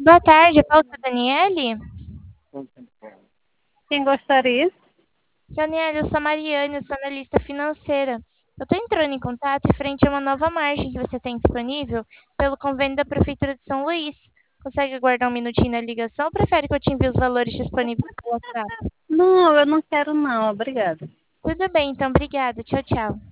Boa tarde, fala com a Daniele. Quem gostaria? Daniele, eu sou a Mariane, eu sou analista financeira. Eu estou entrando em contato referente a uma nova margem que você tem disponível pelo convênio da Prefeitura de São Luís. Consegue aguardar um minutinho na ligação ou prefere que eu te envie os valores disponíveis pelo WhatsApp? Não, eu não quero não, obrigada. Tudo bem, então, obrigada. Tchau, tchau.